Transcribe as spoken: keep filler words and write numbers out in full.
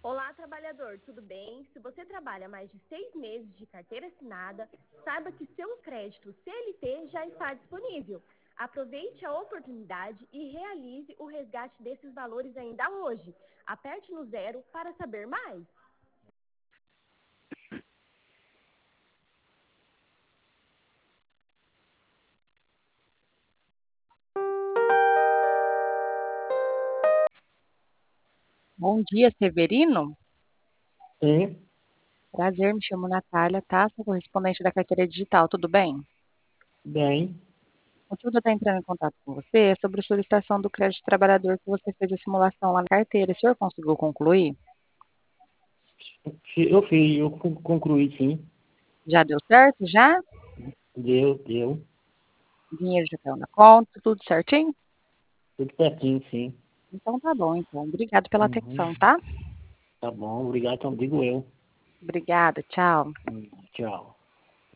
Olá, trabalhador, tudo bem? Se você trabalha mais de seis meses de carteira assinada, saiba que seu crédito C L T já está disponível. Aproveite a oportunidade e realize o resgate desses valores ainda hoje. Aperte no zero para saber mais. Bom dia, Severino. Sim, Prazer, me chamo Natália, tá? Sou correspondente da carteira digital, tudo bem? bem. O motivo de eu estar entrando em contato com você é sobre a solicitação do crédito trabalhador que você fez a simulação lá na carteira. O senhor conseguiu concluir? Eu fiz, eu con- concluí sim. Já deu certo? Já? Deu, deu. O dinheiro já caiu na conta, tudo certinho? Tudo certinho, sim. Então tá bom, então. Obrigado pela Uhum. atenção, tá? Tá bom, obrigado, então digo eu. Obrigada, tchau. Hum, Tchau.